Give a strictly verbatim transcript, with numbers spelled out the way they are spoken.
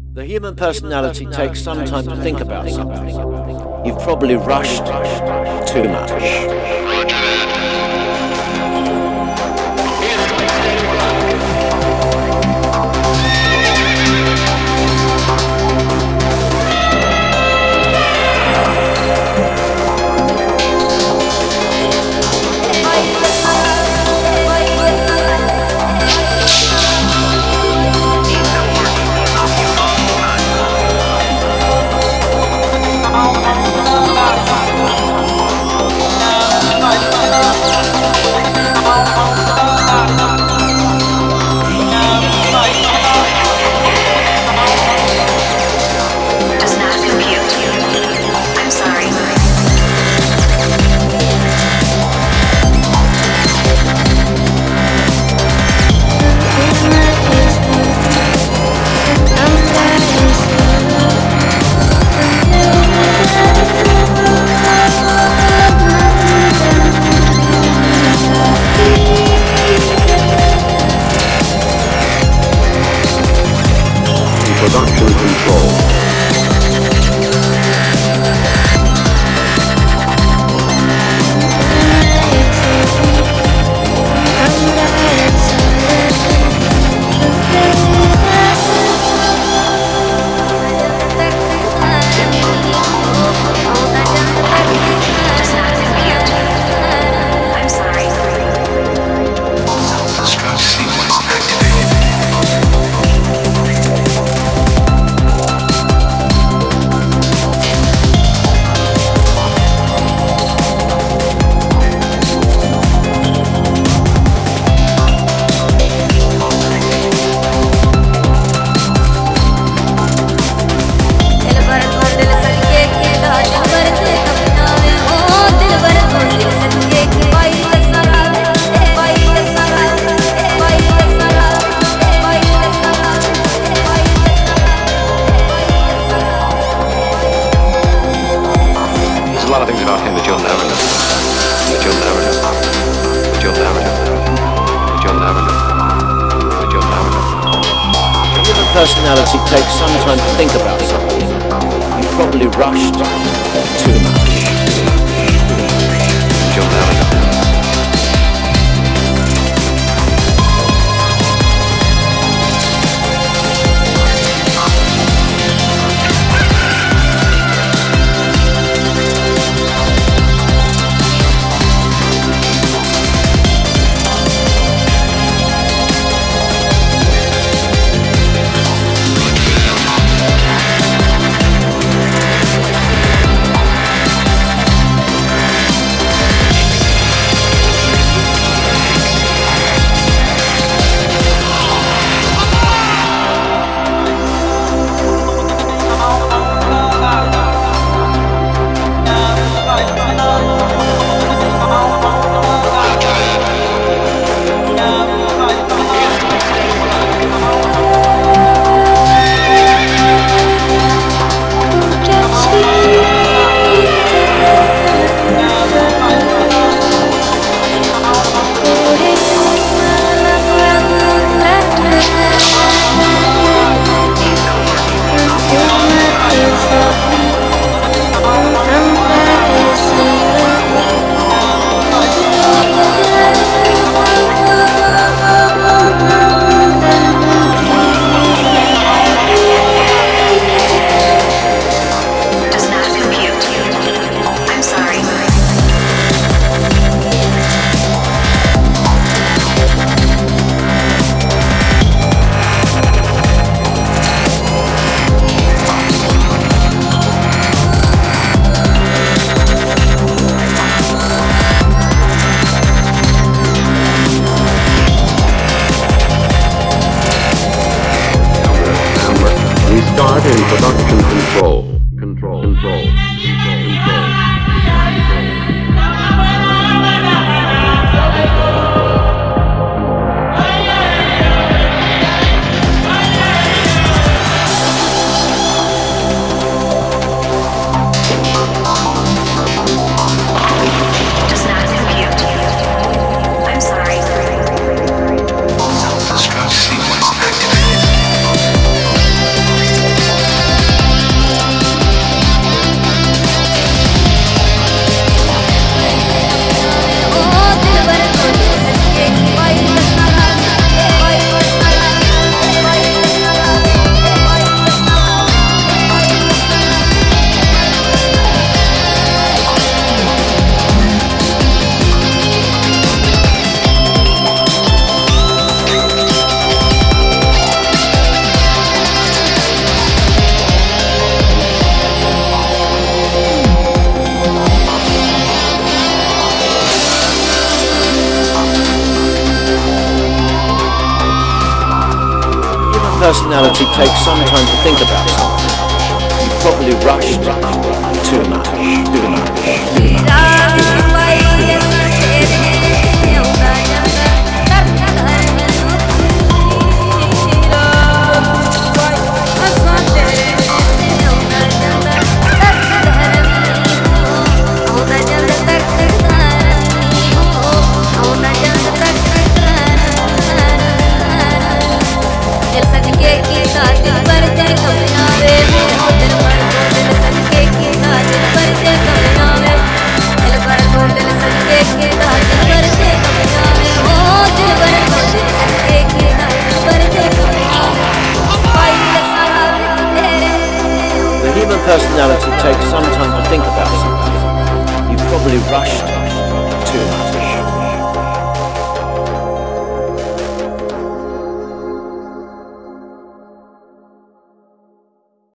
The human personality takes some time to think about something. You've probably rushed too much. Production control. A lot of things about him that you'll never know. That you'll never know. That you'll never know. That you'll never know. That you'll never know. Human personality takes some time to think about something. You've probably rushed too much. That you'll never know. Start in production control. Control. Control. Control. Control. Does not compute. I'm sorry. Self-destruct sequence activated. personality takes some time to think about something. You've probably rushed too much, too much, too much. The human personality takes some time to think about something. You've probably rushed too much.